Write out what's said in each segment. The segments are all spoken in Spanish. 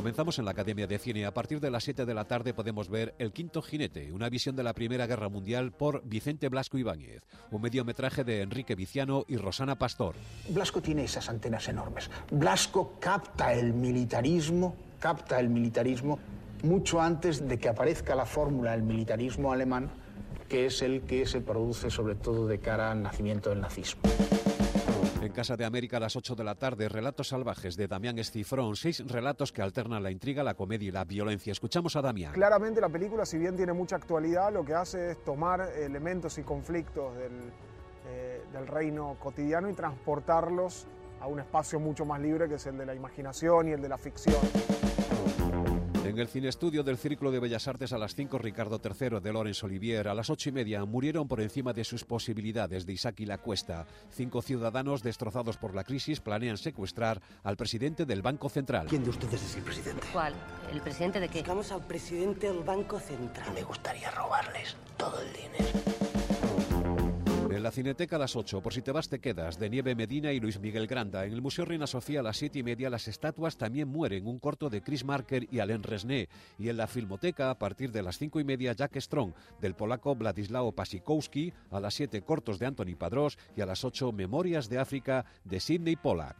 Comenzamos en la Academia de Cine. A partir de las 7 de la tarde podemos ver El quinto jinete, una visión de la Primera Guerra Mundial por Vicente Blasco Ibáñez, un mediometraje de Enrique Viciano y Rosana Pastor. Blasco tiene esas antenas enormes. Blasco capta el militarismo mucho antes de que aparezca la fórmula del militarismo alemán, que es el que se produce sobre todo de cara al nacimiento del nazismo. En Casa de América a las 8 de la tarde, Relatos salvajes de Damián Escifrón, 6 relatos que alternan la intriga, la comedia y la violencia. Escuchamos a Damián. Claramente la película, si bien tiene mucha actualidad, lo que hace es tomar elementos y conflictos del reino cotidiano y transportarlos a un espacio mucho más libre, que es el de la imaginación y el de la ficción. En el cineestudio del Círculo de Bellas Artes a las 5, Ricardo III de Laurence Olivier. A las 8:30, Murieron por encima de sus posibilidades, de Isaki Lacuesta. 5 ciudadanos destrozados por la crisis planean secuestrar al presidente del Banco Central. ¿Quién de ustedes es el presidente? ¿Cuál? ¿El presidente de qué? Buscamos al presidente del Banco Central. Me gustaría robarles todo el dinero. En la Cineteca a las 8, Por si te vas te quedas, de Nieve Medina y Luis Miguel Granda. En el Museo Reina Sofía a las 7:30, Las estatuas también mueren, un corto de Chris Marker y Alain Resnais. Y en la Filmoteca, a partir de las 5:30, Jack Strong, del polaco Władysław Pasikowski. A las 7, cortos de Antoni Padrós. Y a las 8, Memorias de África, de Sidney Pollack.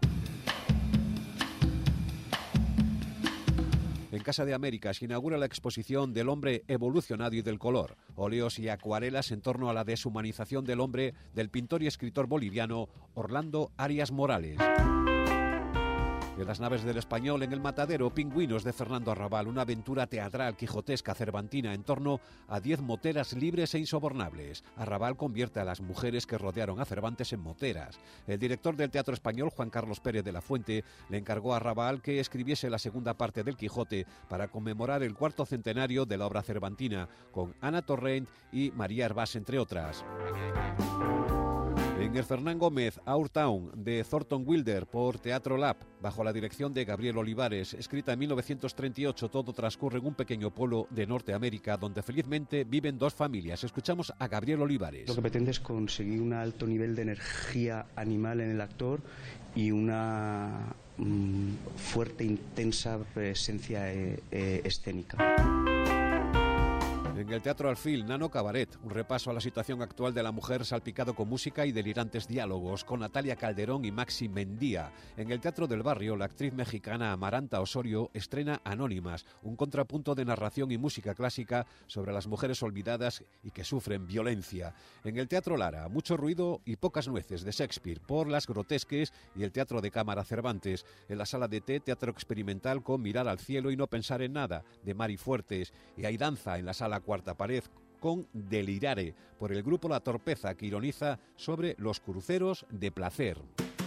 En Casa de América se inaugura la exposición del hombre evolucionado y del color, óleos y acuarelas en torno a la deshumanización del hombre del pintor y escritor boliviano Orlando Arias Morales. En las naves del Español, en El matadero, Pingüinos de Fernando Arrabal, una aventura teatral quijotesca cervantina en torno a 10 moteras libres e insobornables. Arrabal convierte a las mujeres que rodearon a Cervantes en moteras. El director del Teatro Español, Juan Carlos Pérez de la Fuente, le encargó a Arrabal que escribiese la segunda parte del Quijote para conmemorar el 4º centenario de la obra cervantina, con Ana Torrent y María Hervás, entre otras. En el Fernán Gómez, Our Town, de Thornton Wilder, por Teatro Lab, bajo la dirección de Gabriel Olivares, escrita en 1938, todo transcurre en un pequeño pueblo de Norteamérica, donde felizmente viven 2 familias. Escuchamos a Gabriel Olivares. Lo que pretende es conseguir un alto nivel de energía animal en el actor y una fuerte, intensa presencia escénica. En el Teatro Alfil, Nano Cabaret, un repaso a la situación actual de la mujer salpicado con música y delirantes diálogos, con Natalia Calderón y Maxi Mendía. En el Teatro del Barrio, la actriz mexicana Amaranta Osorio estrena Anónimas, un contrapunto de narración y música clásica sobre las mujeres olvidadas y que sufren violencia. En el Teatro Lara, Mucho ruido y pocas nueces, de Shakespeare, por Las Grotesques y el Teatro de Cámara Cervantes. En la Sala de Té, teatro experimental con Mirar al cielo y no pensar en nada, de Mari Fuertes. Y hay danza en la Sala Cuarta Pared, con Delirare, por el grupo La Torpeza, que ironiza sobre los cruceros de placer.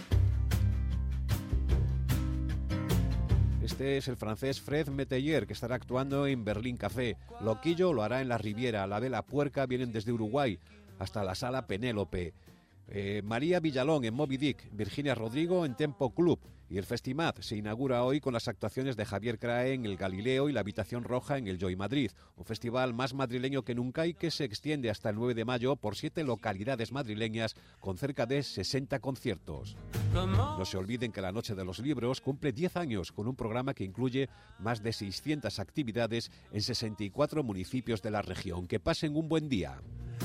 Este es el francés Fred Meteiller, que estará actuando en Berlín Café. Loquillo lo hará en la Riviera. La Vela Puerca vienen desde Uruguay hasta la Sala Penélope. María Villalón en Moby Dick, Virginia Rodrigo en Tempo Club. Y el Festimad se inaugura hoy con las actuaciones de Javier Crae en el Galileo y la Habitación Roja en el Joy Madrid, un festival más madrileño que nunca y que se extiende hasta el 9 de mayo por 7 localidades madrileñas con cerca de 60 conciertos. No se olviden que la Noche de los Libros cumple 10 años con un programa que incluye más de 600 actividades en 64 municipios de la región. Que pasen un buen día.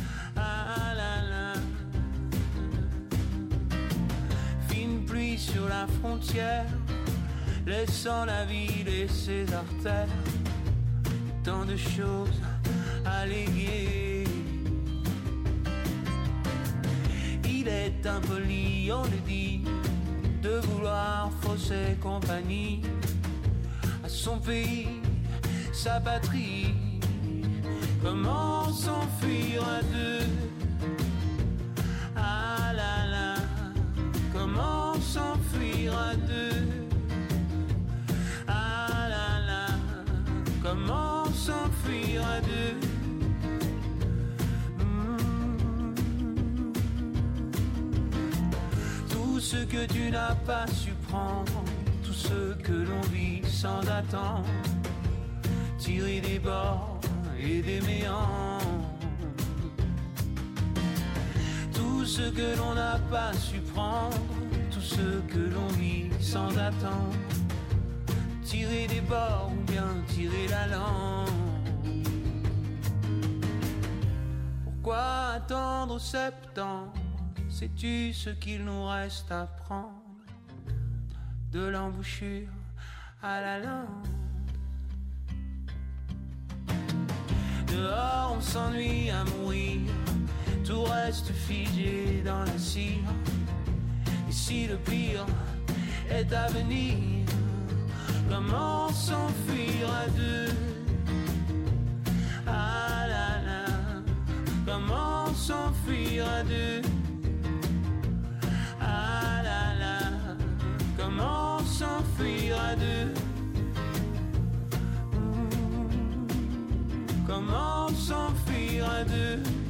Sur la frontière, laissant la ville et ses artères, tant de choses à léguer. Il est impoli, on le dit, de vouloir fausser compagnie à son pays, sa patrie. Comment s'enfuir à deux? Ah là là, comment s'enfuir à deux? Ah là là, comment s'enfuir à deux? Tout ce que tu n'as pas su prendre, tout ce que l'on vit sans attendre, tirer des bords et des méandres. Tout ce que l'on n'a pas su prendre, tout ce que l'on vit sans attendre, tirer des bords ou bien tirer la langue. Pourquoi attendre au septembre? Sais-tu ce qu'il nous reste à prendre? De l'embouchure à la lande. Dehors on s'ennuie à mourir, tout reste figé dans la cire. Et si le pire est à venir, comment s'enfuir à deux? Ah là là, comment s'enfuir à deux? Ah là là, comment s'enfuir à deux? Comment s'enfuir à deux?